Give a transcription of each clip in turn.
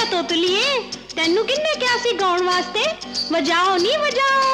तोतलिए तेनू किन्ने क्या सी गाउन वास्ते वजाओ नी वजाओ।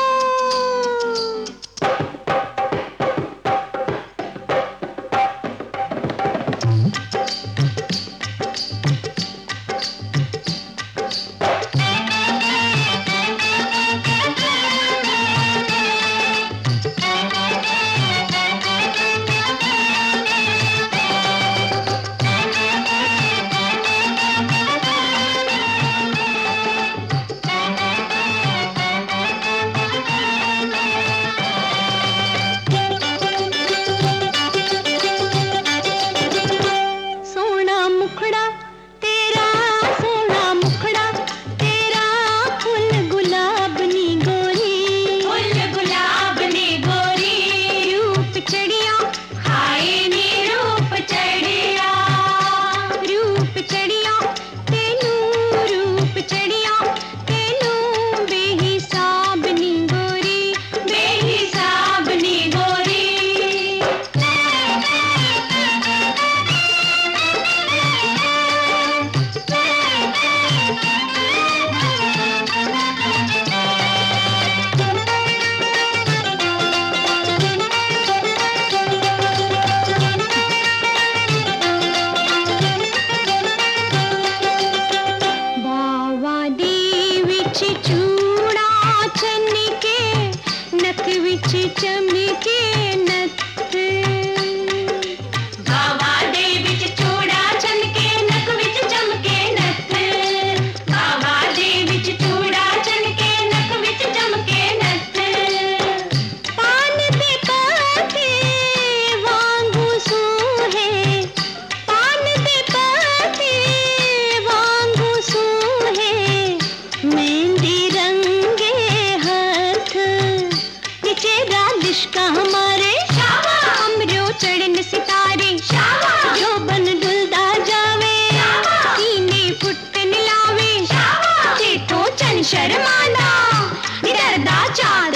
चमके नथ बावा दे विच चूड़ा चमके नक विच चमके नथ बावा दे विच चूड़ा चमके नक विच चमके नथ पान दे पाते वांगू सूहे पान दे पाते वांगू सूहे मेहंदी रंगे हाथ चेहरा लिश्का हमारे हमरो चढ़न सितारे जो बन डुलदा जावे सीने फुटन लावे जे तो चन शर्माना डरदा चाल